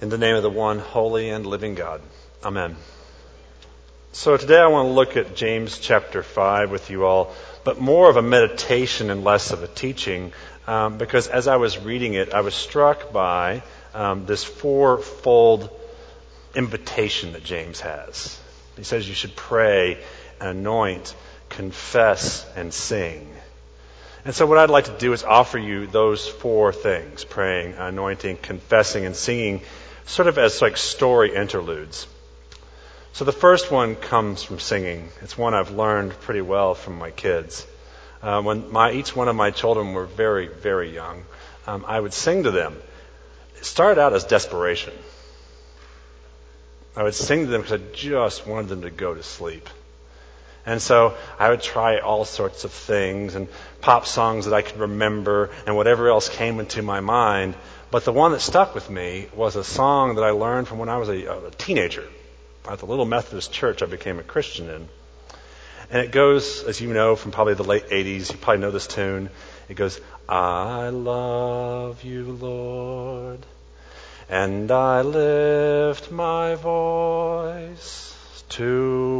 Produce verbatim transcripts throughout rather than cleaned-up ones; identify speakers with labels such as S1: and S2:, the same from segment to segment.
S1: In the name of the one holy and living God. Amen. So today I want to look at James chapter five with you all, but more of a meditation and less of a teaching, um, because as I was reading it, I was struck by um, this fourfold invitation that James has. He says you should pray, anoint, confess, and sing. And so what I'd like to do is offer you those four things: praying, anointing, confessing, and singing, sort of as like story interludes. So the first one comes from singing. It's one I've learned pretty well from my kids. Uh, when my each one of my children were very, very young, um, I would sing to them. It started out as desperation. I would sing to them because I just wanted them to go to sleep. And so I would try all sorts of things and pop songs that I could remember and whatever else came into my mind. But the one that stuck with me was a song that I learned from when I was a, a teenager at the little Methodist church I became a Christian in. And it goes, as you know, from probably the late eighties. You probably know this tune. It goes, I love you, Lord, and I lift my voice to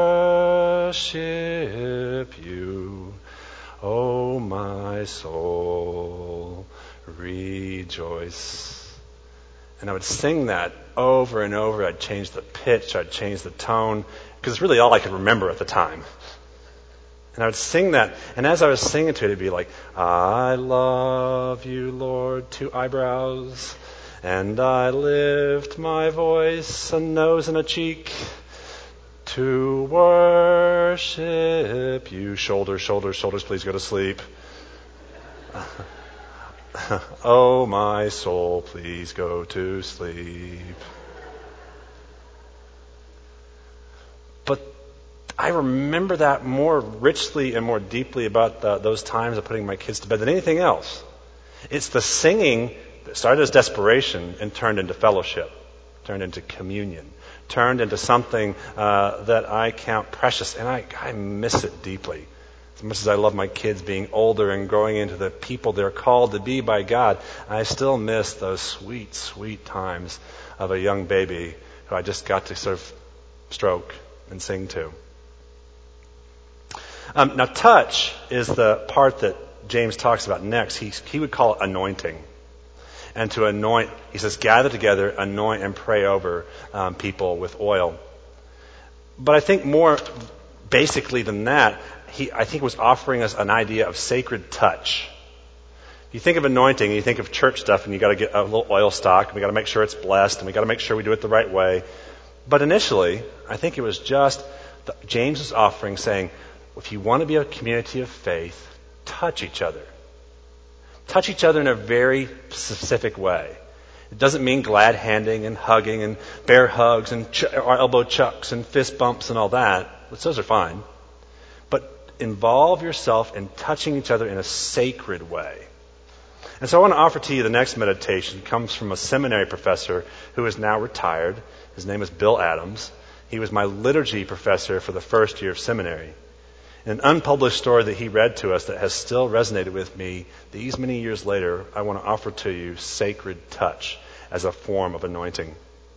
S1: worship you, O my soul, rejoice. And I would sing that over and over. I'd change the pitch, I'd change the tone, because it's really all I could remember at the time. And I would sing that, and as I was singing to it, it'd be like, I love you, Lord, two eyebrows, and I lift my voice, a nose and a cheek, to worship you. Shoulders, shoulders, shoulders, please go to sleep. Oh, my soul, please go to sleep. But I remember that more richly and more deeply about the, those times of putting my kids to bed than anything else. It's the singing that started as desperation and turned into fellowship, turned into communion, turned into something uh, that I count precious, and I, I miss it deeply. As much as I love my kids being older and growing into the people they're called to be by God, I still miss those sweet, sweet times of a young baby who I just got to sort of stroke and sing to. Um, now, touch is the part that James talks about next. He, he would call it anointing. And to anoint, he says, gather together, anoint, and pray over um, people with oil. But I think more basically than that, he, I think, was offering us an idea of sacred touch. You think of anointing, and you think of church stuff, and you got to get a little oil stock, and we got to make sure it's blessed, and we got to make sure we do it the right way. But initially, I think it was just the, James is offering, saying, if you want to be a community of faith, touch each other. Touch each other in a very specific way. It doesn't mean glad handing and hugging and bear hugs and ch- or elbow chucks and fist bumps and all that. Those are fine. But involve yourself in touching each other in a sacred way. And so I want to offer to you the next meditation. It comes from a seminary professor who is now retired. His name is Bill Adams. He was my liturgy professor for the first year of seminary. An unpublished story that he read to us that has still resonated with me these many years later, I want to offer to you sacred touch as a form of anointing.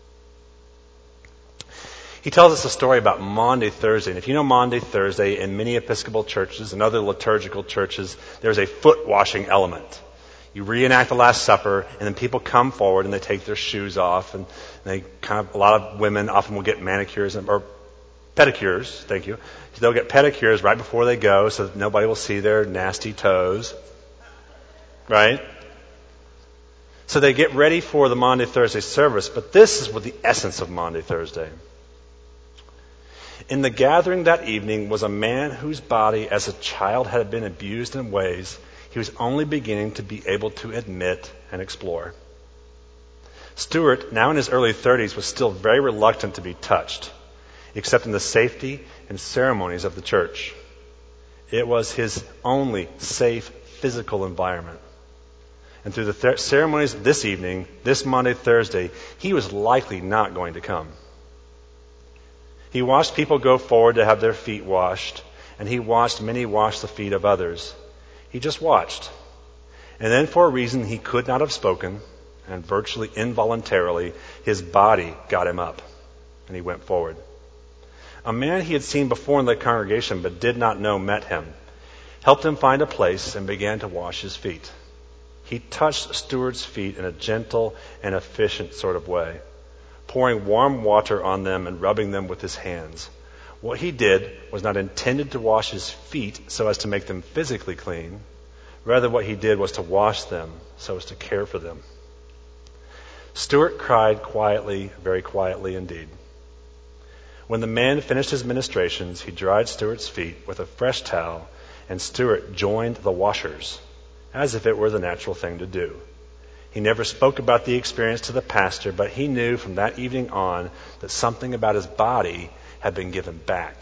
S1: He tells us a story about Maundy Thursday. And if you know Maundy Thursday, in many Episcopal churches and other liturgical churches, there's a foot washing element. You reenact the Last Supper, and then people come forward and they take their shoes off, and they kind of, a lot of women often will get manicures and, or pedicures, thank you. They'll get pedicures right before they go so that nobody will see their nasty toes. Right? So they get ready for the Maundy Thursday service, but this is what the essence of Maundy Thursday. In the gathering that evening was a man whose body as a child had been abused in ways he was only beginning to be able to admit and explore. Stuart, now in his early thirties, was still very reluctant to be touched, except in the safety and ceremonies of the church. It was his only safe physical environment. And through the th- ceremonies this evening, this Maundy Thursday, he was likely not going to come. He watched people go forward to have their feet washed, and he watched many wash the feet of others. He just watched. And then for a reason he could not have spoken, and virtually involuntarily, his body got him up, and he went forward. A man he had seen before in the congregation but did not know met him, helped him find a place, and began to wash his feet. He touched Stuart's feet in a gentle and efficient sort of way, pouring warm water on them and rubbing them with his hands. What he did was not intended to wash his feet so as to make them physically clean. Rather, what he did was to wash them so as to care for them. Stuart cried quietly, very quietly indeed. When the man finished his ministrations, he dried Stuart's feet with a fresh towel, and Stuart joined the washers, as if it were the natural thing to do. He never spoke about the experience to the pastor, but he knew from that evening on that something about his body had been given back.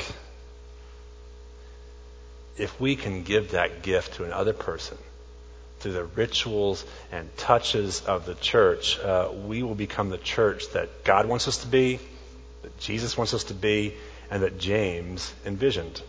S1: If we can give that gift to another person through the rituals and touches of the church, uh, we will become the church that God wants us to be, that Jesus wants us to be, and that James envisioned.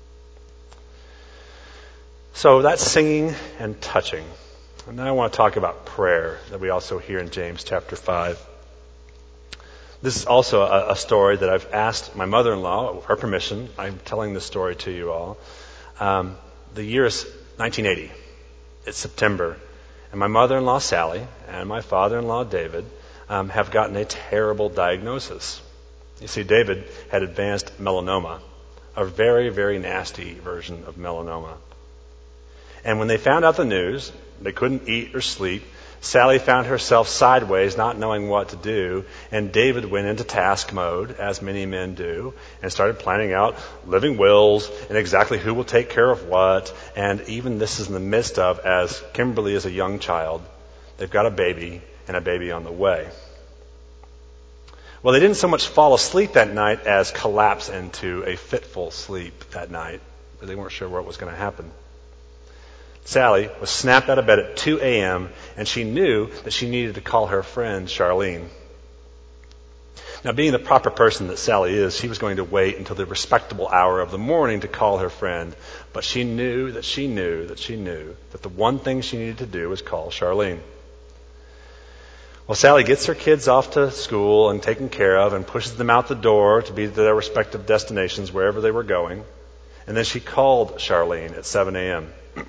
S1: So that's singing and touching. And now I want to talk about prayer that we also hear in James chapter five. This is also a, a story that I've asked my mother-in-law, with her permission. I'm telling this story to you all. Um, the year is nineteen eighty. It's September. And my mother-in-law, Sally, and my father-in-law, David, um, have gotten a terrible diagnosis. You see, David had advanced melanoma, a very, very nasty version of melanoma. And when they found out the news, they couldn't eat or sleep. Sally found herself sideways, not knowing what to do, and David went into task mode, as many men do, and started planning out living wills and exactly who will take care of what. And even this is in the midst of, as Kimberly is a young child, they've got a baby and a baby on the way. Well, they didn't so much fall asleep that night as collapse into a fitful sleep that night, but they weren't sure what was going to happen. Sally was snapped out of bed at two a.m., and she knew that she needed to call her friend Charlene. Now, being the proper person that Sally is, she was going to wait until the respectable hour of the morning to call her friend, but she knew that she knew that she knew that the one thing she needed to do was call Charlene. Well, Sally gets her kids off to school and taken care of and pushes them out the door to be to their respective destinations wherever they were going, and then she called Charlene at seven a.m.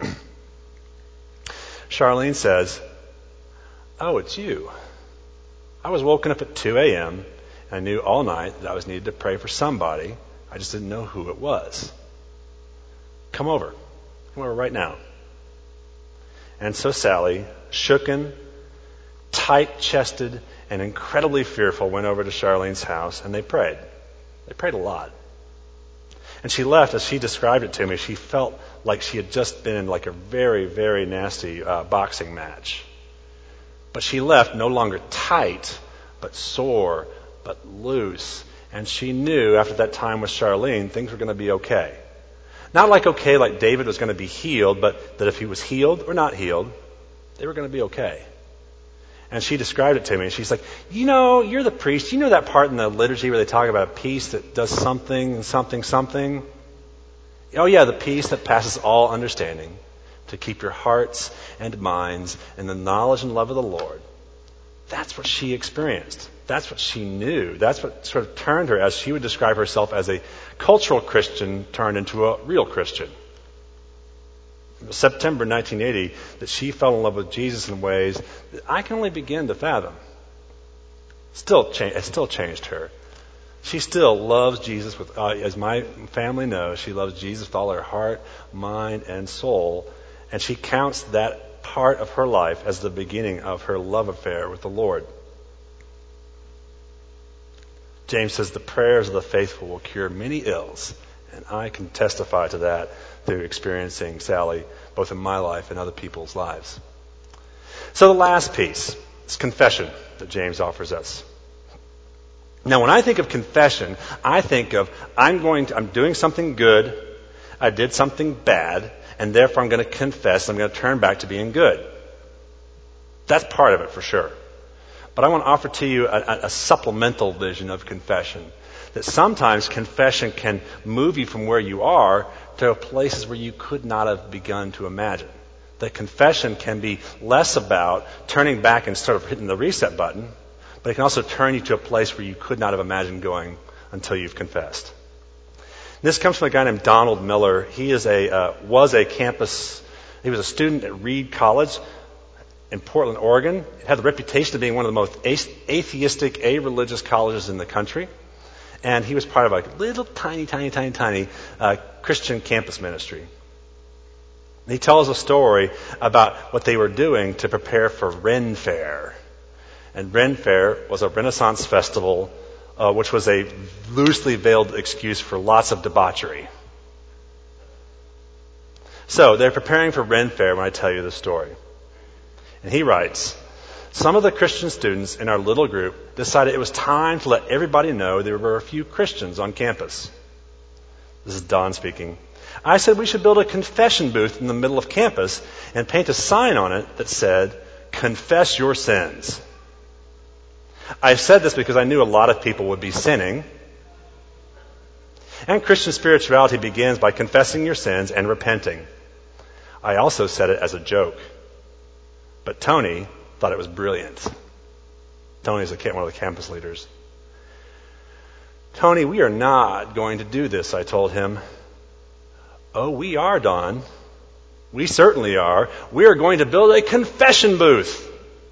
S1: Charlene says, "Oh, it's you. I was woken up at two a.m. and I knew all night that I was needed to pray for somebody. I just didn't know who it was. Come over. Come over right now." And so Sally, shooken, tight-chested, and incredibly fearful, went over to Charlene's house, and they prayed. They prayed a lot. And she left, as she described it to me, she felt like she had just been in like a very, very nasty uh, boxing match. But she left no longer tight, but sore, but loose. And she knew after that time with Charlene, things were going to be okay. Not like okay, like David was going to be healed, but that if he was healed or not healed, they were going to be okay. And she described it to me. And she's like, you know, you're the priest. You know that part in the liturgy where they talk about a peace that does something, something, something? Oh, yeah, the peace that passes all understanding, to keep your hearts and minds in the knowledge and love of the Lord. That's what she experienced. That's what she knew. That's what sort of turned her, as she would describe herself, as a cultural Christian turned into a real Christian. It was September nineteen eighty that she fell in love with Jesus in ways that I can only begin to fathom. Still, cha- it still changed her. She still loves Jesus with, uh, as my family knows, she loves Jesus with all her heart, mind, and soul. And she counts that part of her life as the beginning of her love affair with the Lord. James says the prayers of the faithful will cure many ills. And I can testify to that through experiencing Sally, both in my life and other people's lives. So the last piece is confession that James offers us. Now, when I think of confession, I think of I'm going to, I'm doing something good, I did something bad, and therefore I'm going to confess, I'm going to turn back to being good. That's part of it for sure. But I want to offer to you a, a supplemental vision of confession. That sometimes confession can move you from where you are to places where you could not have begun to imagine. that confession can be less about turning back and sort of hitting the reset button, but it can also turn you to a place where you could not have imagined going until you've confessed. This comes from a guy named Donald Miller. He is a uh, was a campus, he was a student at Reed College in Portland, Oregon. It had the reputation of being one of the most atheistic, a-religious colleges in the country. And he was part of a little tiny, tiny, tiny, tiny uh, Christian campus ministry. And he tells a story about what they were doing to prepare for Ren Fair. And Ren Fair was a Renaissance festival, uh, which was a loosely veiled excuse for lots of debauchery. So they're preparing for Ren Fair when I tell you the story. And he writes, some of the Christian students in our little group decided it was time to let everybody know there were a few Christians on campus. This is Don speaking. I said we should build a confession booth in the middle of campus and paint a sign on it that said, confess your sins. I said this because I knew a lot of people would be sinning. And Christian spirituality begins by confessing your sins and repenting. I also said it as a joke. But Tony thought it was brilliant. Tony's a, one of the campus leaders. Tony, we are not going to do this, I told him. Oh, we are, Don. We certainly are. We are going to build a confession booth.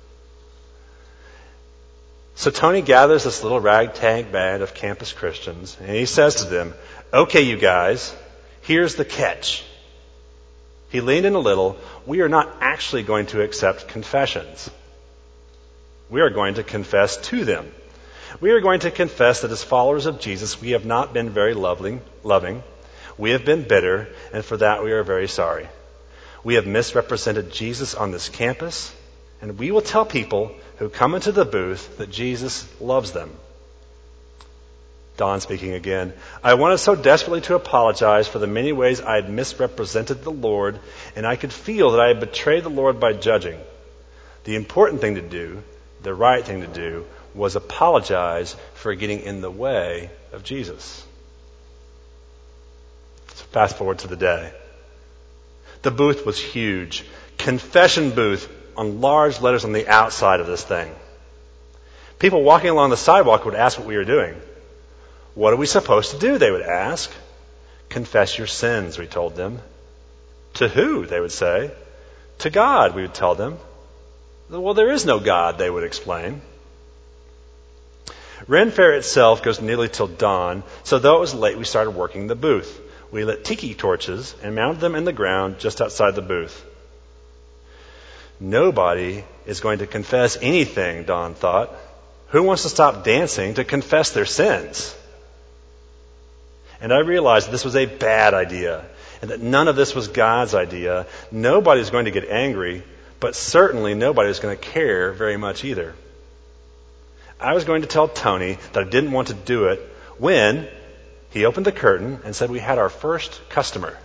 S1: So Tony gathers this little ragtag band of campus Christians, and he says to them, okay, you guys, here's the catch. He leaned in a little. We are not actually going to accept confessions. We are going to confess to them. We are going to confess that as followers of Jesus, we have not been very loving, loving. We have been bitter, and for that we are very sorry. We have misrepresented Jesus on this campus, and we will tell people who come into the booth that Jesus loves them. Don speaking again. I wanted so desperately to apologize for the many ways I had misrepresented the Lord, and I could feel that I had betrayed the Lord by judging. The important thing to do, the right thing to do, was apologize for getting in the way of Jesus. So fast forward to the day. The booth was huge. Confession booth on large letters on the outside of this thing. People walking along the sidewalk would ask what we were doing. What are we supposed to do? They would ask. Confess your sins, we told them. To who? They would say. To God, we would tell them. Well, there is no God, they would explain. Ren Fair itself goes nearly till dawn, so though it was late, we started working the booth. We lit tiki torches and mounted them in the ground just outside the booth. Nobody is going to confess anything, Don thought. Who wants to stop dancing to confess their sins? And I realized this was a bad idea, and that none of this was God's idea. Nobody's going to get angry, but certainly nobody's going to care very much either. I was going to tell Tony that I didn't want to do it when he opened the curtain and said we had our first customer.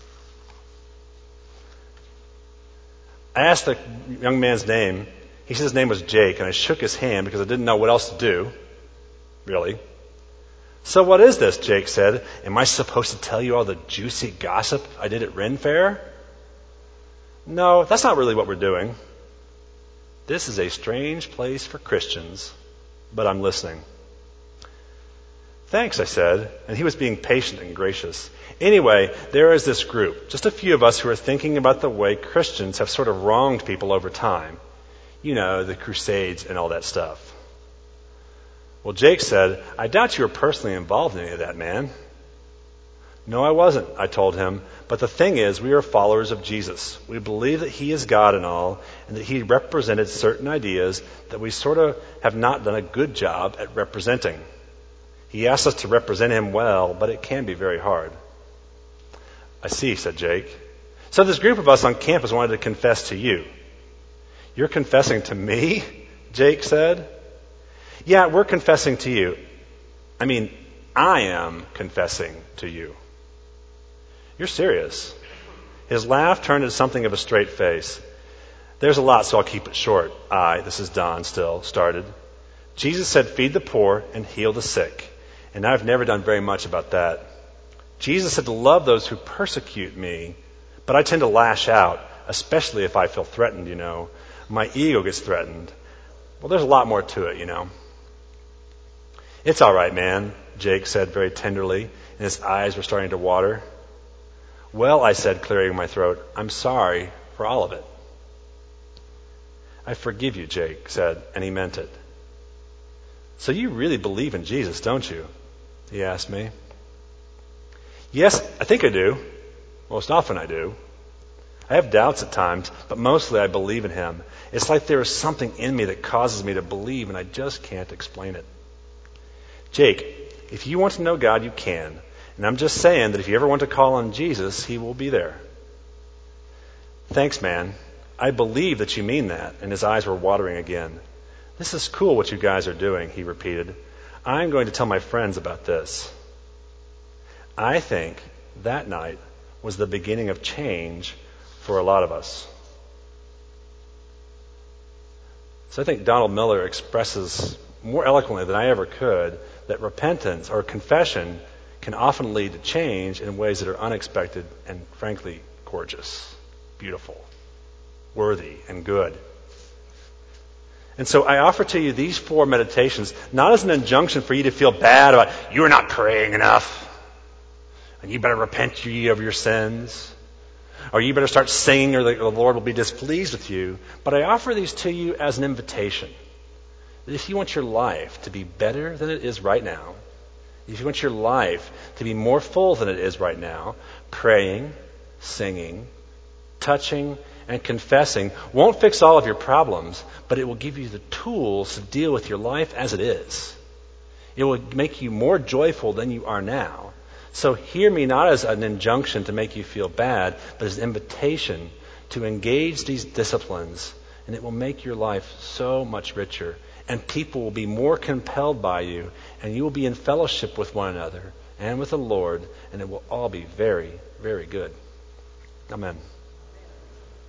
S1: I asked the young man's name. He said his name was Jake, and I shook his hand because I didn't know what else to do, really. So what is this, Jake said. Am I supposed to tell you all the juicy gossip I did at Ren Fair? No, that's not really what we're doing. This is a strange place for Christians, but I'm listening. Thanks, I said, and he was being patient and gracious. Anyway, there is this group, just a few of us who are thinking about the way Christians have sort of wronged people over time. You know, the Crusades and all that stuff. Well, Jake said, I doubt you were personally involved in any of that, man. No, I wasn't, I told him. But the thing is, we are followers of Jesus. We believe that he is God and all, and that he represented certain ideas that we sort of have not done a good job at representing. He asked us to represent him well, but it can be very hard. I see, said Jake. So this group of us on campus wanted to confess to you. You're confessing to me? Jake said. Yeah, we're confessing to you. I mean, I am confessing to you. You're serious. His laugh turned into something of a straight face. There's a lot, so I'll keep it short. I, this is Don still, started. Jesus said, feed the poor and heal the sick. And I've never done very much about that. Jesus said to love those who persecute me, but I tend to lash out. especially if I feel threatened, you know. My ego gets threatened. Well, there's a lot more to it, you know. It's all right, man, Jake said very tenderly, and his eyes were starting to water. Well, I said, clearing my throat, I'm sorry for all of it. I forgive you, Jake said, and he meant it. So you really believe in Jesus, don't you? He asked me. Yes, I think I do. Most often I do. I have doubts at times, but mostly I believe in him. It's like there is something in me that causes me to believe, and I just can't explain it. Jake, if you want to know God, you can. And I'm just saying that if you ever want to call on Jesus, he will be there. Thanks, man. I believe that you mean that. And his eyes were watering again. This is cool what you guys are doing, he repeated. I'm going to tell my friends about this. I think that night was the beginning of change for a lot of us. So I think Donald Miller expresses more eloquently than I ever could that repentance or confession can often lead to change in ways that are unexpected and frankly gorgeous, beautiful, worthy, and good. And so I offer to you these four meditations, not as an injunction for you to feel bad about you're not praying enough, and you better repent ye of your sins, or you better start singing or the Lord will be displeased with you. But I offer these to you as an invitation. That if you want your life to be better than it is right now, if you want your life to be more full than it is right now, praying, singing, touching, and confessing won't fix all of your problems, but it will give you the tools to deal with your life as it is. It will make you more joyful than you are now. So hear me not as an injunction to make you feel bad, but as an invitation to engage these disciplines, and it will make your life so much richer. And people will be more compelled by you, and you will be in fellowship with one another and with the Lord, and it will all be very, very good. Amen.